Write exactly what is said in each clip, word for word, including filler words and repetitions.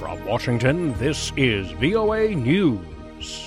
From Washington, this is V O A News.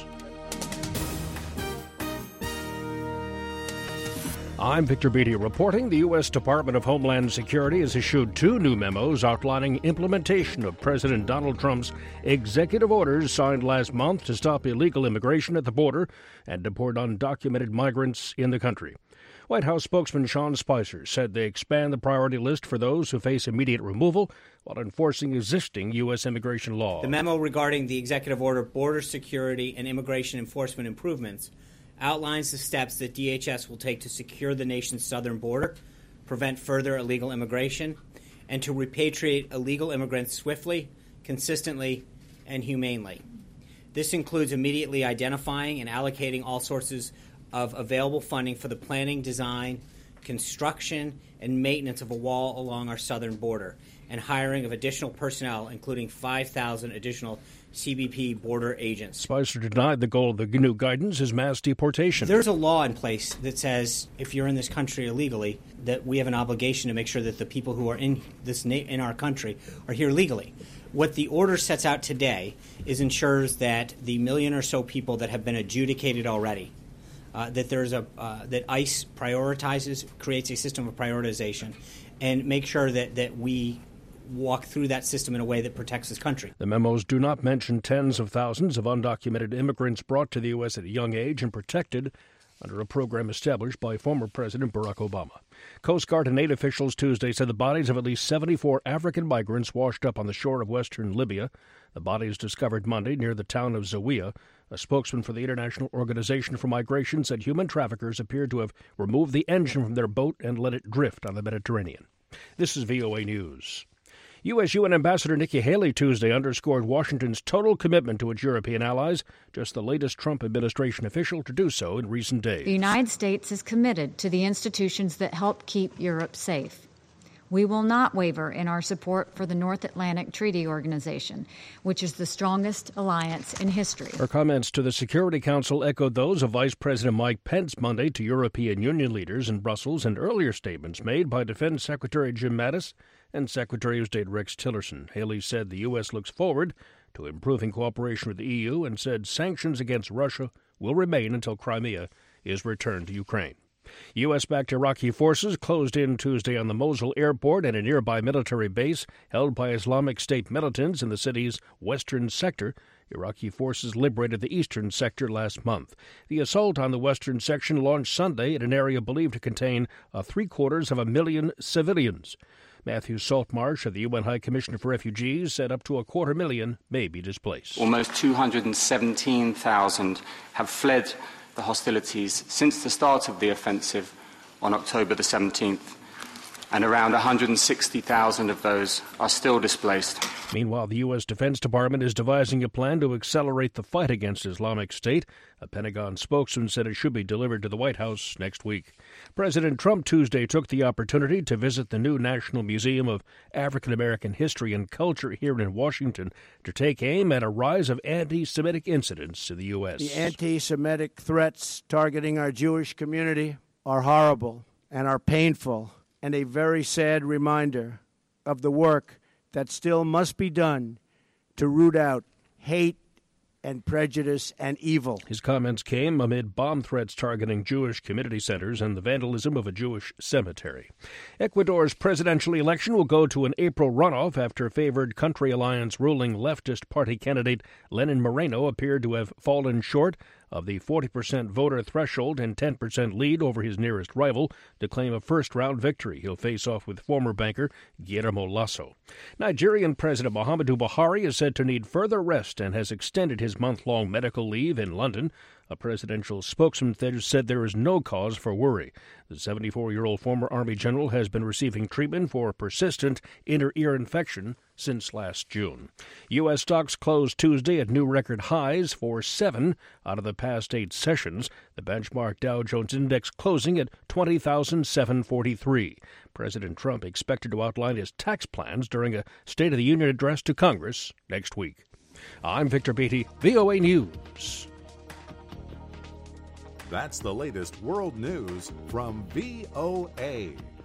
I'm Victor Beatty reporting. The U S Department of Homeland Security has issued two new memos outlining implementation of President Donald Trump's executive orders signed last month to stop illegal immigration at the border and deport undocumented migrants in the country. White House spokesman Sean Spicer said they expand the priority list for those who face immediate removal while enforcing existing U S immigration law. The memo regarding the executive order Border Security and Immigration Enforcement Improvements outlines the steps that D H S will take to secure the nation's southern border, prevent further illegal immigration, and to repatriate illegal immigrants swiftly, consistently, and humanely. This includes immediately identifying and allocating all sources of available funding for the planning, design, construction, and maintenance of a wall along our southern border, and hiring of additional personnel, including five thousand additional C B P border agents. Spicer denied the goal of the new guidance is mass deportation. There's a law in place that says if you're in this country illegally, that we have an obligation to make sure that the people who are in this na- in our country are here legally. What the order sets out today is ensures that the million or so people that have been adjudicated already, uh, that there's a uh, that ICE prioritizes, creates a system of prioritization, and make sure that that we walk through that system in a way that protects this country. The memos do not mention tens of thousands of undocumented immigrants brought to the U S at a young age and protected under a program established by former President Barack Obama. Coast Guard and aid officials Tuesday said the bodies of at least seventy-four African migrants washed up on the shore of western Libya. The bodies discovered Monday near the town of Zawiya. A spokesman for the International Organization for Migration said human traffickers appeared to have removed the engine from their boat and let it drift on the Mediterranean. This is V O A News. U S U N Ambassador Nikki Haley Tuesday underscored Washington's total commitment to its European allies, just the latest Trump administration official to do so in recent days. The United States is committed to the institutions that help keep Europe safe. We will not waver in our support for the North Atlantic Treaty Organization, which is the strongest alliance in history. Her comments to the Security Council echoed those of Vice President Mike Pence Monday to European Union leaders in Brussels and earlier statements made by Defense Secretary Jim Mattis and Secretary of State Rex Tillerson. Haley said the U S looks forward to improving cooperation with the E U and said sanctions against Russia will remain until Crimea is returned to Ukraine. U S-backed Iraqi forces closed in Tuesday on the Mosul airport and a nearby military base held by Islamic State militants in the city's western sector. Iraqi forces liberated the eastern sector last month. The assault on the western section launched Sunday in an area believed to contain uh, three-quarters of a million civilians. Matthew Saltmarsh of the U N High Commissioner for Refugees said up to a quarter million may be displaced. Almost two hundred seventeen thousand have fled the hostilities since the start of the offensive on October the seventeenth, and around one hundred sixty thousand of those are still displaced. Meanwhile, the U S Defense Department is devising a plan to accelerate the fight against Islamic State. A Pentagon spokesman said it should be delivered to the White House next week. President Trump Tuesday took the opportunity to visit the new National Museum of African American History and Culture here in Washington to take aim at a rise of anti-Semitic incidents in the U S. The anti-Semitic threats targeting our Jewish community are horrible and are painful, and a very sad reminder of the work that still must be done to root out hate and prejudice and evil. His comments came amid bomb threats targeting Jewish community centers and the vandalism of a Jewish cemetery. Ecuador's presidential election will go to an April runoff after favored Country Alliance ruling leftist party candidate Lenin Moreno appeared to have fallen short of the forty percent voter threshold and ten percent lead over his nearest rival to claim a first-round victory. He'll face off with former banker Guillermo Lasso. Nigerian President Muhammadu Buhari is said to need further rest and has extended his month-long medical leave in London. A presidential spokesman said there is no cause for worry. The seventy-four-year-old former Army general has been receiving treatment for persistent inner ear infection since last June. U S stocks closed Tuesday at new record highs for seven out of the past eight sessions. The benchmark Dow Jones Index closing at twenty thousand seven hundred forty-three. President Trump expected to outline his tax plans during a State of the Union address to Congress next week. I'm Victor Beatty, V O A News. That's the latest world news from V O A.